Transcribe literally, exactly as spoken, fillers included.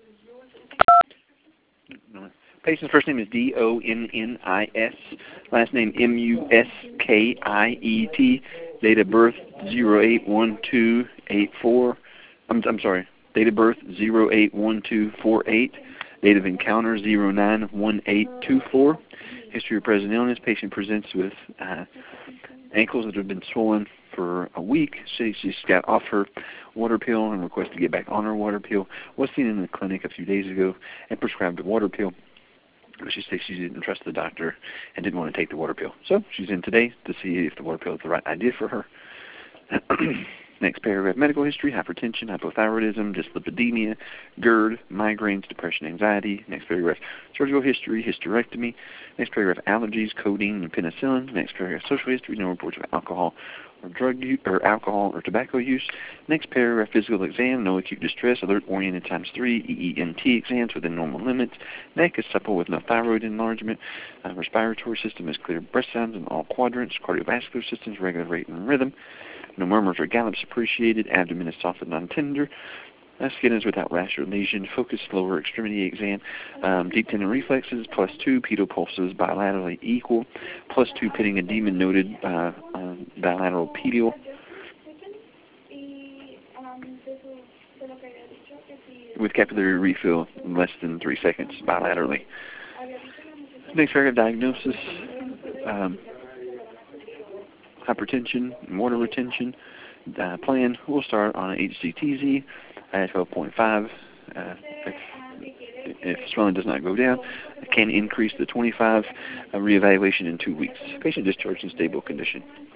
No. Patient's first name is D O N N I S, last name M U S K I E T, date of birth zero eight one two eight four. I'm, I'm sorry, date of birth zero eight one two four eight, date of encounter zero nine one eight two four. History of present illness, patient presents with uh, ankles that have been swollen for a week. She, she's got off her water pill and requests to get back on her water pill. Was seen in the clinic a few days ago and prescribed a water pill. But she says she didn't trust the doctor and didn't want to take the water pill. So she's in today to see if the water pill is the right idea for her. Next paragraph, medical history, hypertension, hypothyroidism, dyslipidemia, GERD, migraines, depression, anxiety. Next paragraph, surgical history, hysterectomy. Next paragraph, allergies, codeine, and penicillin. Next paragraph, social history, no reports of alcohol or drug use, or alcohol or tobacco use. Next paragraph, physical exam, no acute distress, alert oriented times three, E E N T exams within normal limits. Neck is supple with no thyroid enlargement. Uh, respiratory system is clear, breast sounds in all quadrants. Cardiovascular system is regular rate and rhythm. No murmurs or gallops appreciated. Abdomen is soft and non-tender. Uh, skin is without rash or lesion. Focused lower extremity exam. Um, deep tendon reflexes, plus two. Pedal pulses bilaterally equal. Plus two pitting edema noted. Uh, uh, bilateral pedal. With capillary refill in less than three seconds bilaterally. Next paragraph, diagnosis. Um, hypertension, and water retention. Uh, plan, we'll start on H C T Z at twelve point five. Uh, if, if swelling does not go down, can increase to twenty-five. Uh, reevaluation in two weeks. Patient discharged in stable condition.